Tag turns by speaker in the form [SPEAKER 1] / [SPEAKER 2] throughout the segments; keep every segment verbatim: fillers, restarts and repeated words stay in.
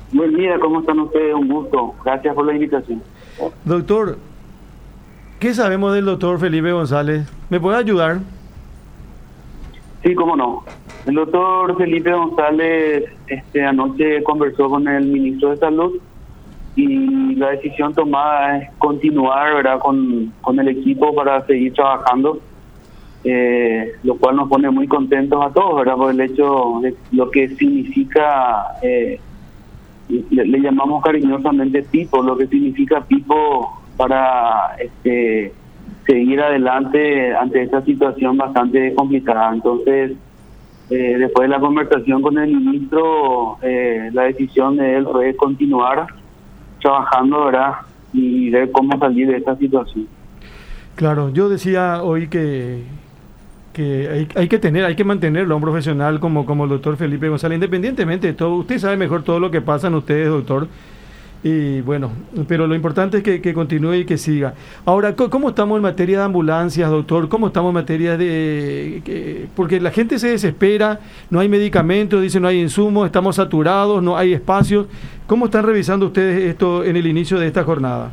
[SPEAKER 1] Buen día, ¿cómo están ustedes? Un gusto. Gracias por la invitación.
[SPEAKER 2] Doctor, ¿qué sabemos del doctor Felipe González? ¿Me puede ayudar?
[SPEAKER 1] Sí, cómo no. El doctor Felipe González este, anoche conversó con el ministro de Salud y la decisión tomada es continuar, ¿verdad?, con, con el equipo para seguir trabajando, eh, lo cual nos pone muy contentos a todos, ¿verdad?, por el hecho de lo que significa, eh, le, le llamamos cariñosamente Pipo, lo que significa Pipo para este seguir adelante ante esta situación bastante complicada. Entonces, eh, después de la conversación con el ministro, eh, la decisión de él fue continuar trabajando, ¿verdad?, y ver cómo salir de esta situación.
[SPEAKER 2] Claro, yo decía hoy que que hay, hay que tener, hay que mantenerlo a un profesional como, como el doctor Felipe González, independientemente de todo. Usted sabe mejor todo lo que pasa en ustedes, doctor. Y bueno, pero lo importante es que, que continúe y que siga. Ahora, ¿cómo estamos en materia de ambulancias, doctor? ¿Cómo estamos en materia de...? Que, porque la gente se desespera, no hay medicamentos, dice no hay insumos, estamos saturados, no hay espacios. ¿Cómo están revisando ustedes esto en el inicio de esta jornada?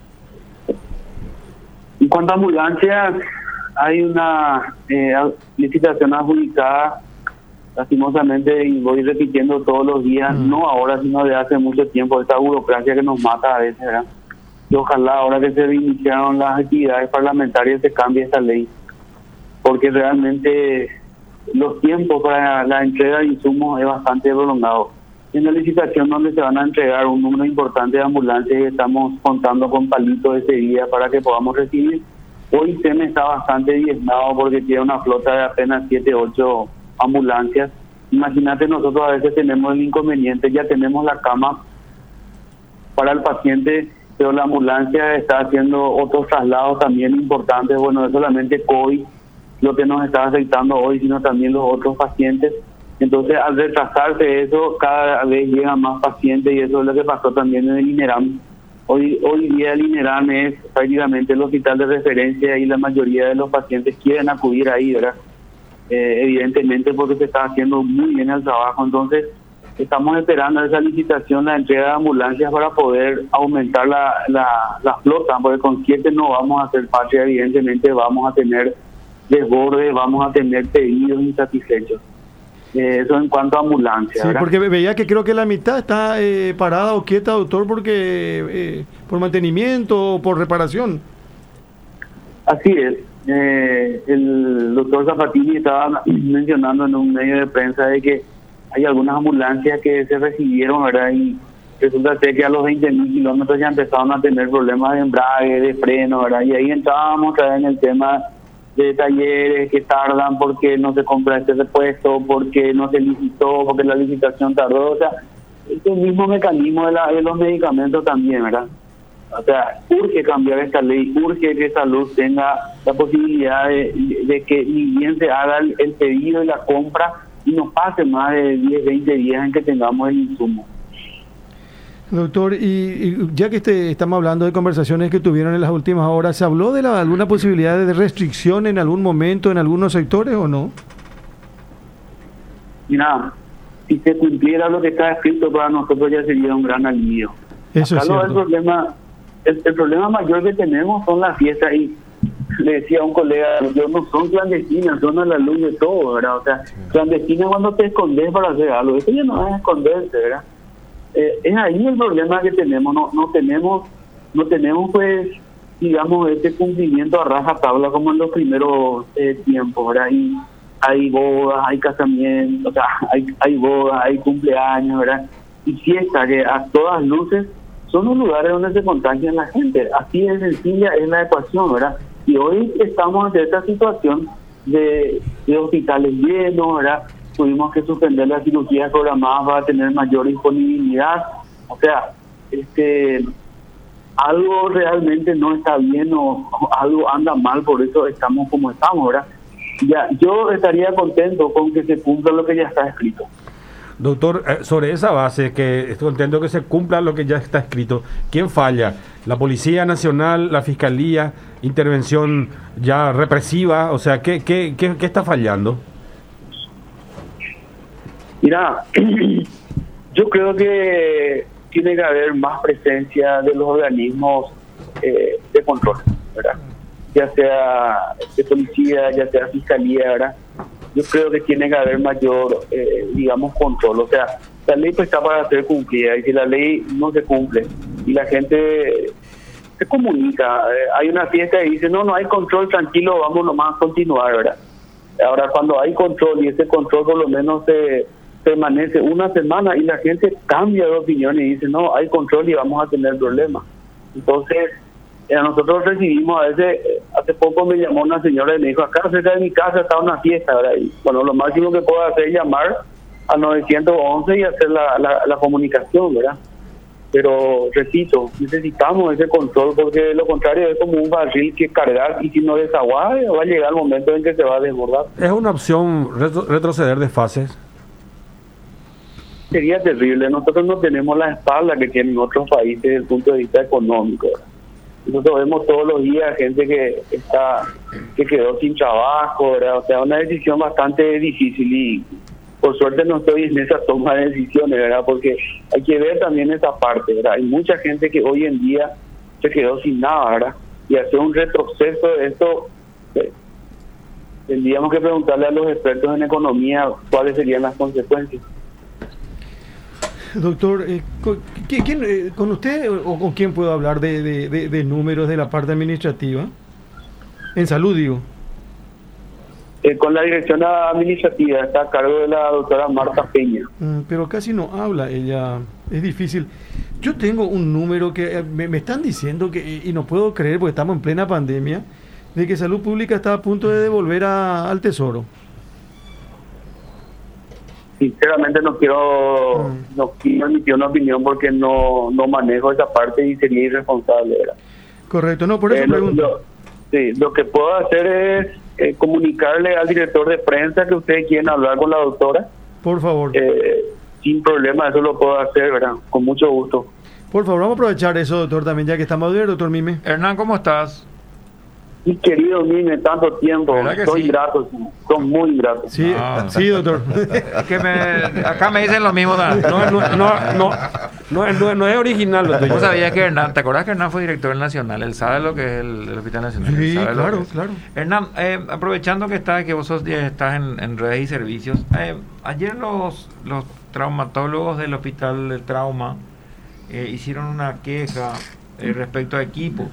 [SPEAKER 1] En cuanto a ambulancias, hay una eh, licitación adjudicada, lastimosamente, y voy repitiendo todos los días, mm. no ahora, sino de hace mucho tiempo, esta burocracia que nos mata a veces, ¿verdad? Y ojalá ahora que se reiniciaron las actividades parlamentarias se cambie esta ley, porque realmente los tiempos para la entrega de insumos es bastante prolongado. En la licitación donde se van a entregar un número importante de ambulancias, estamos contando con palitos ese día para que podamos recibir. Hoy S E M está bastante diezmado porque tiene una flota de apenas siete, ocho ambulancias. Imagínate, nosotros a veces tenemos el inconveniente, ya tenemos la cama para el paciente, pero la ambulancia está haciendo otros traslados también importantes. Bueno, no es solamente COVID lo que nos está afectando hoy, sino también los otros pacientes. Entonces, al retrasarse eso, cada vez llegan más pacientes, y eso es lo que pasó también en el INERAM. Hoy hoy día el INERAM es prácticamente el hospital de referencia y la mayoría de los pacientes quieren acudir ahí, ¿verdad? Eh, evidentemente porque se está haciendo muy bien el trabajo. Entonces, estamos esperando esa licitación, la entrega de ambulancias para poder aumentar la, la, la flota, porque con siete no vamos a hacer patria, evidentemente vamos a tener desbordes, vamos a tener pedidos insatisfechos. Eh, eso en cuanto a ambulancia.
[SPEAKER 2] Sí,
[SPEAKER 1] ¿verdad?
[SPEAKER 2] Porque veía que creo que la mitad está eh, parada o quieta, doctor, porque eh, por mantenimiento o por reparación.
[SPEAKER 1] Así es. Eh, el doctor Zapatini estaba mencionando en un medio de prensa de que hay algunas ambulancias que se recibieron, ¿verdad? Y resulta ser que a los veinte mil kilómetros ya empezaron a tener problemas de embrague, de freno, ¿verdad? Y ahí entrábamos otra vez en el tema de talleres que tardan porque no se compra este repuesto, porque no se licitó, porque la licitación tardó. O sea, es el mismo mecanismo de, la, de los medicamentos también, ¿verdad? O sea, urge cambiar esta ley, urge que Salud tenga la posibilidad de, de que ni bien se haga el, el pedido y la compra y no pase más de diez, veinte días en que tengamos el insumo.
[SPEAKER 2] Doctor, y, y ya que este, estamos hablando de conversaciones que tuvieron en las últimas horas, ¿se habló de la, alguna posibilidad de restricción en algún momento en algunos sectores o no?
[SPEAKER 1] Mira, si se cumpliera lo que está escrito para nosotros ya sería un gran alivio.
[SPEAKER 2] Eso
[SPEAKER 1] Acá
[SPEAKER 2] es
[SPEAKER 1] lo,
[SPEAKER 2] cierto.
[SPEAKER 1] el problema, el, el problema mayor que tenemos son las fiestas, y le decía a un colega, yo no son clandestinas, son a la luz de todo, ¿verdad? O sea, clandestinas cuando te escondes para hacer algo, eso ya no es esconderse, ¿verdad? Eh, es ahí el problema que tenemos, no no tenemos, no tenemos pues, digamos, ese cumplimiento a raja tabla como en los primeros eh, tiempos, ¿verdad? Y hay bodas, hay casamientos, o sea, hay, hay bodas, hay cumpleaños, ¿verdad? Y fiestas que a todas luces son los lugares donde se contagian la gente. Así de sencilla es la ecuación, ¿verdad? Y hoy estamos ante esta situación de, de hospitales llenos, ¿verdad? Tuvimos que suspender las cirugías programadas para tener mayor disponibilidad. O sea, este algo realmente no está bien o, o algo anda mal, por eso estamos como estamos, ¿verdad? Ya, yo estaría contento con que se cumpla lo que ya está escrito.
[SPEAKER 3] Doctor, sobre esa base, que estoy contento que se cumpla lo que ya está escrito, ¿quién falla? ¿La Policía Nacional, la Fiscalía, intervención ya represiva? O sea, ¿qué, qué, qué, qué está fallando?
[SPEAKER 1] Mira, Yo creo que tiene que haber más presencia de los organismos eh, de control, ¿verdad? Ya sea de policía, ya sea fiscalía, ¿verdad? Yo creo que tiene que haber mayor, eh, digamos, control. O sea, la ley pues está para ser cumplida, y si la ley no se cumple y la gente se comunica, eh, hay una fiesta y dice, no, no hay control, tranquilo, vamos nomás a continuar, ¿verdad? Ahora, cuando hay control y ese control por lo menos se permanece una semana y la gente cambia de opinión y dice, no, hay control y vamos a tener problemas. Entonces, eh, nosotros recibimos a veces, eh, hace poco me llamó una señora y me dijo, acá cerca de mi casa está una fiesta, ¿verdad? Y bueno, lo máximo que puedo hacer es llamar a nueve once y hacer la, la, la comunicación, ¿verdad? Pero, repito, necesitamos ese control porque de lo contrario es como un barril que cargar y si no desaguada va a llegar el momento en que se va a desbordar.
[SPEAKER 3] ¿Es una opción retro- retroceder de fases?
[SPEAKER 1] Sería terrible. Nosotros no tenemos la espalda que tienen otros países desde el punto de vista económico, ¿verdad? Nosotros vemos todos los días gente que está que quedó sin trabajo, ¿verdad? O sea, una decisión bastante difícil y por suerte no estoy en esa toma de decisiones, ¿verdad? Porque hay que ver también esa parte, ¿verdad? Hay mucha gente que hoy en día se quedó sin nada, ¿verdad? Y hacer un retroceso de esto, eh, tendríamos que preguntarle a los expertos en economía cuáles serían las consecuencias.
[SPEAKER 2] Doctor, eh, ¿con, quién, eh, ¿con usted o con quién puedo hablar de, de, de, de números de la parte administrativa? En salud, digo.
[SPEAKER 1] Eh, con la dirección administrativa está a cargo de la doctora Marta Peña.
[SPEAKER 2] Mm, pero casi no habla ella, es difícil. Yo tengo un número que eh, me, me están diciendo que, y no puedo creer porque estamos en plena pandemia, de que Salud Pública está a punto de devolver a, al Tesoro.
[SPEAKER 1] Sinceramente no quiero mm. no quiero emitir una opinión porque no, no manejo esa parte y sería irresponsable, ¿verdad?
[SPEAKER 2] Correcto, no, por eso
[SPEAKER 1] eh, lo,
[SPEAKER 2] pregunto.
[SPEAKER 1] Lo, sí, lo que puedo hacer es eh, comunicarle al director de prensa que ustedes quieren hablar con la doctora.
[SPEAKER 2] Por favor.
[SPEAKER 1] Eh, sin problema, eso lo puedo hacer, ¿verdad? Con mucho gusto.
[SPEAKER 2] Por favor, vamos a aprovechar eso, doctor, también, ya que estamos bien, doctor Mime.
[SPEAKER 4] Hernán, ¿cómo estás?
[SPEAKER 1] Mi querido Mime, tanto tiempo, soy
[SPEAKER 4] sí?
[SPEAKER 1] grato, son muy gratos.
[SPEAKER 2] Sí,
[SPEAKER 4] Ah,
[SPEAKER 2] sí, doctor.
[SPEAKER 4] que me, acá me dicen lo mismo.
[SPEAKER 3] No, no, no, no, no, no, no es original. Lo
[SPEAKER 4] ¿Vos sabías que Hernán, te acordás que Hernán fue director nacional? Él sabe lo que es el, el Hospital Nacional.
[SPEAKER 2] Sí,
[SPEAKER 4] sabe
[SPEAKER 2] claro,
[SPEAKER 4] lo que es.
[SPEAKER 2] claro.
[SPEAKER 4] Hernán, eh, aprovechando que está, que vos sos, eh, estás en, en redes y servicios, eh, ayer los, los traumatólogos del Hospital del Trauma eh, hicieron una queja eh, respecto a equipos.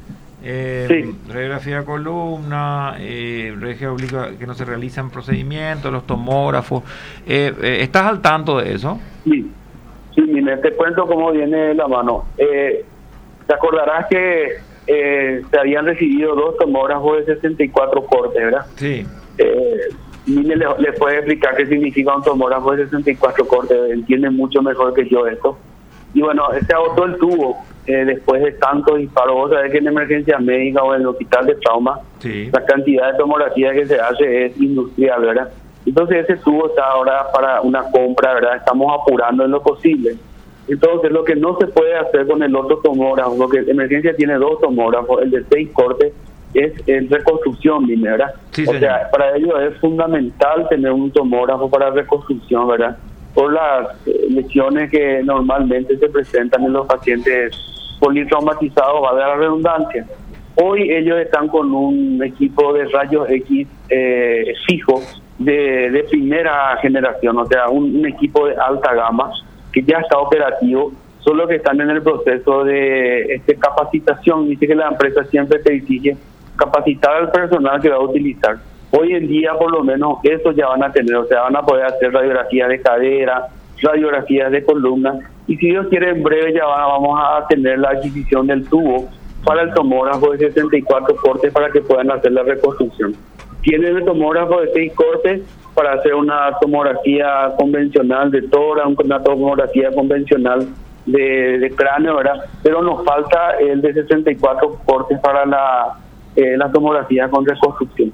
[SPEAKER 4] Eh,
[SPEAKER 1] sí.
[SPEAKER 4] Radiografía de columna, eh, radiografía obliqua que no se realizan procedimientos, los tomógrafos. Eh, eh, ¿Estás al tanto de eso?
[SPEAKER 1] Sí, sí, mire, te cuento cómo viene la mano. Eh, te acordarás que eh, se habían recibido dos tomógrafos de sesenta y cuatro cortes, ¿verdad?
[SPEAKER 4] Sí.
[SPEAKER 1] Eh, Mine le, le puede explicar qué significa un tomógrafo de sesenta y cuatro cortes, entiende mucho mejor que yo esto. Y bueno, se agotó el tubo. Eh, después de tantos disparos, vos sabés que en emergencia médica o en el hospital de trauma,
[SPEAKER 4] sí.
[SPEAKER 1] la cantidad de tomografía que se hace es industrial, ¿verdad? Entonces ese tubo está ahora para una compra, ¿verdad? Estamos apurando en lo posible. Entonces lo que no se puede hacer con el otro tomógrafo, porque emergencia tiene dos tomógrafos, el de seis cortes es en reconstrucción, ¿verdad?
[SPEAKER 4] Sí,
[SPEAKER 1] o
[SPEAKER 4] señor.
[SPEAKER 1] sea, para ello es fundamental tener un tomógrafo para reconstrucción, ¿verdad? Por las eh, lesiones que normalmente se presentan en los pacientes politraumatizados, va a dar la redundancia. Hoy ellos están con un equipo de rayos X eh, fijo de, de primera generación, o sea, un, un equipo de alta gama que ya está operativo, solo que están en el proceso de este, capacitación. Dice que la empresa siempre te exige capacitar al personal que va a utilizar. Hoy en día, por lo menos, eso ya van a tener, o sea, van a poder hacer radiografías de cadera, radiografías de columna, y si Dios quiere en breve ya va, vamos a tener la adquisición del tubo para el tomógrafo de sesenta y cuatro cortes para que puedan hacer la reconstrucción. Tienen el tomógrafo de seis cortes para hacer una tomografía convencional de tórax, una tomografía convencional de, de cráneo, ¿verdad? Pero nos falta el de sesenta y cuatro cortes para la, eh, la tomografía con reconstrucción.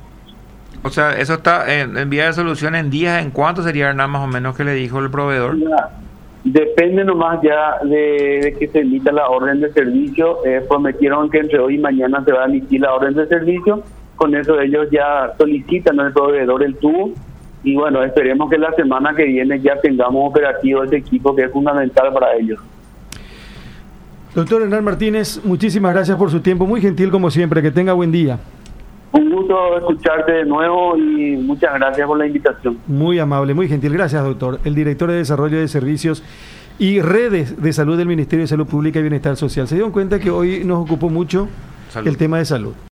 [SPEAKER 4] O sea, eso está en, en vía de solución en días. ¿En cuánto sería, Hernán, más o menos, que le dijo el proveedor?
[SPEAKER 1] Ya, depende nomás ya de, de que se emita la orden de servicio. Eh, prometieron que entre hoy y mañana se va a emitir la orden de servicio. Con eso ellos ya solicitan al proveedor el tubo y bueno, esperemos que la semana que viene ya tengamos operativo este equipo que es fundamental para ellos.
[SPEAKER 2] Doctor Hernán Martínez, muchísimas gracias por su tiempo, muy gentil como siempre, que tenga buen día.
[SPEAKER 1] Un gusto escucharte de nuevo y muchas gracias por la invitación.
[SPEAKER 2] Muy amable, muy gentil, gracias doctor. El director de Desarrollo de Servicios y Redes de Salud del Ministerio de Salud Pública y Bienestar Social. Se dieron cuenta que hoy nos ocupó mucho salud. El tema de salud.